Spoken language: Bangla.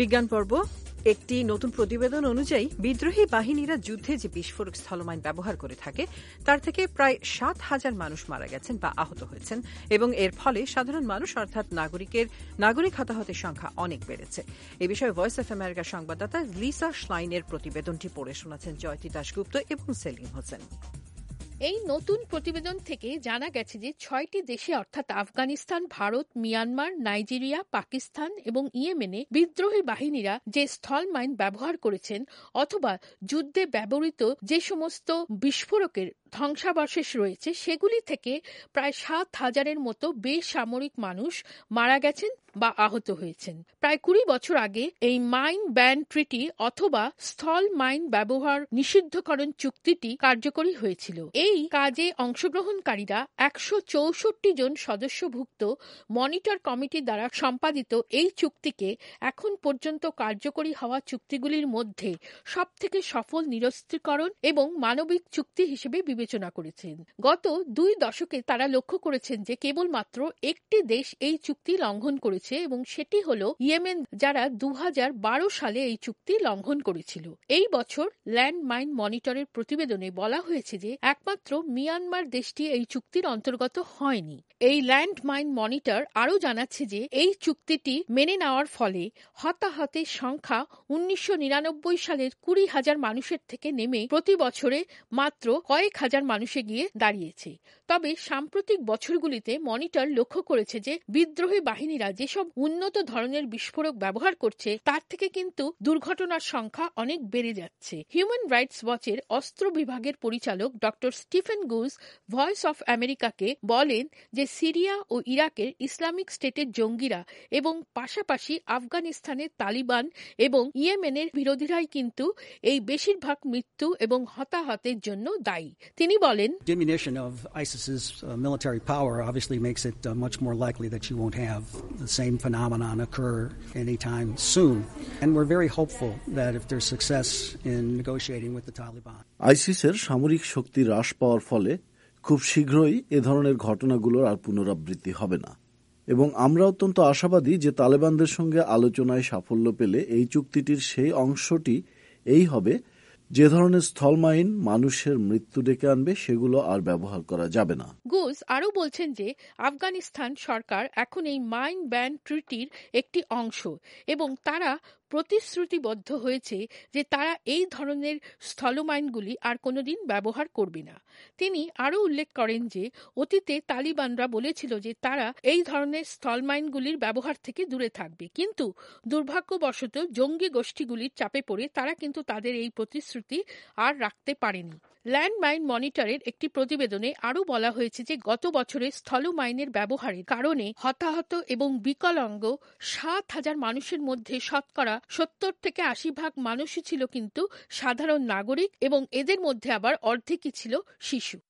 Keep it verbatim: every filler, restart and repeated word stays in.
বিজ্ঞান পর্ব। একটি নতুন প্রতিবেদন অনুযায়ী বিদ্রোহী বাহিনীরা যুদ্ধে যে বিস্ফোরক স্থলমাইন ব্যবহার করে থাকে তার থেকে প্রায় সাত হাজার মানুষ মারা গেছেন বা আহত হয়েছেন এবং এর ফলে সাধারণ মানুষ অর্থাৎ নাগরিকের নাগরিক হতাহতের সংখ্যা অনেক বেড়েছে। এ বিষয়ে ভয়েস অফ আমেরিকার সংবাদদাতা লিসা শ্লাইনের প্রতিবেদনটি পড়ে শোনাচ্ছেন জয়তী দাশগুপ্ত এবং সেলিম হোসেন। এই নতুন প্রতিবেদন থেকে জানা গেছে যে ছয়টি দেশে অর্থাৎ Afghanistan, Bharat, Myanmar, Nigeria, Pakistan এবং ইয়েমেনে বিদ্রোহী বাহিনীরা যে স্থল মাইন ব্যবহার করেছেন অথবা যুদ্ধে ব্যবহৃত যে সমস্ত বিস্ফোরকের ধ্বংসাবশেষ রয়েছে সেগুলি থেকে প্রায় সাত হাজারের মতো বেসামরিক মানুষ মারা গেছেন বা আহত হয়েছেন। প্রায় কুড়ি বছর আগে এই মাইন ব্যান ট্রিটি অথবা স্থল মাইন ব্যবহার নিষিদ্ধকরণ চুক্তিটি কার্যকরী হয়েছিল। এই কাজে অংশগ্রহণকারীরা একশো চৌষট্টি জন সদস্যভুক্ত মনিটর কমিটি দ্বারা সম্পাদিত এই চুক্তিকে এখন পর্যন্ত কার্যকরী হওয়া চুক্তিগুলির মধ্যে সবথেকে সফল নিরস্ত্রীকরণ এবং মানবিক চুক্তি হিসেবে বিবেচনা করেছেন। গত দুই দশকে তারা লক্ষ্য করেছেন যে কেবলমাত্র একটি দেশ এই চুক্তি লঙ্ঘন করেছে এবং সেটি হল ইয়েমেন, যারা দু হাজার বারো সালে এই চুক্তি লঙ্ঘন করেছিল। এই বছর ল্যান্ড মাইন মনিটরের প্রতিবেদনে বলা হয়েছে যে একমাত্র মিয়ানমার দেশটি এই চুক্তির অন্তর্গত হয়নি। এই ল্যান্ড মাইন মনিটর আরও জানাচ্ছে যে এই চুক্তিটি মেনে নেওয়ার ফলে হতাহতের সংখ্যা উনিশশো নিরানব্বই সালের কুড়ি হাজার মানুষের থেকে নেমে প্রতি বছরে মাত্র কয়েক হাজার মানুষে গিয়ে দাঁড়িয়েছে। তবে সাম্প্রতিক বছরগুলিতে মনিটর লক্ষ্য করেছে যে বিদ্রোহী বাহিনীরা যেসব উন্নত ধরনের বিস্ফোরক ব্যবহার করছে তার থেকে কিন্তু দুর্ঘটনার সংখ্যা অনেক বেড়ে যাচ্ছে। হিউম্যান রাইটস ওয়াচের অস্ত্র বিভাগের পরিচালক doctor Stephen Goose voice of আমেরিকাকে বলেন যে সিরিয়া ও ইরাকের ইসলামিক স্টেটের জঙ্গিরা এবং পাশাপাশি আফগানিস্তানের তালিবান এবং ইয়েমেনের বিরোধীরাই কিন্তু এই বেশিরভাগ মৃত্যু এবং হতাহতের জন্য দায়ী। তিনি বলেন, Diminution of ISIS's uh, military power obviously makes it uh, much more likely that you won't have the same phenomenon occur anytime soon. And we're very hopeful that if there's success in negotiating with the Taliban. আইসিসের সামরিক শক্তি হ্রাস পাওয়ার ফলে খুব শীঘ্রই এ ধরনের ঘটনাগুলোর আর পুনরাবৃত্তি হবে না এবং আমরা অত্যন্ত আশাবাদী যে তালেবানদের সঙ্গে আলোচনায় সাফল্য পেলে এই চুক্তিটির সেই অংশটি এই হবে যে ধরনের স্থলমাইন মানুষের মৃত্যু ডেকে আনবে সেগুলো আর ব্যবহার করা যাবে না। গুজ আরও বলছেন যে আফগানিস্তান সরকার এখন এই মাইন ব্যান ট্রিটির একটি অংশ এবং তারা প্রতিশ্রুতিবদ্ধ হয়েছে যে তারা এই ধরনের স্থলমাইনগুলি আর কোনোদিন ব্যবহার করবে না। তিনি আরও উল্লেখ করেন যে অতীতে তালিবানরা বলেছিল যে তারা এই ধরনের স্থলমাইনগুলির ব্যবহার থেকে দূরে থাকবে, কিন্তু দুর্ভাগ্যবশত জঙ্গি গোষ্ঠীগুলির চাপে পড়ে তারা কিন্তু তাদের এই প্রতিশ্রুতি আর রাখতে পারেনি। ল্যান্ড মাইন মনিটরের একটি প্রতিবেদনে আরও বলা হয়েছে যে গত বছরে স্থল মাইনের ব্যবহারের কারণে হতাহত এবং বিকলাঙ্গ সাত হাজার মানুষের মধ্যে শতকরা সত্তর থেকে আশি ভাগ মানুষই ছিল কিন্তু সাধারণ নাগরিক এবং এদের মধ্যে আবার অর্ধেকই ছিল শিশু।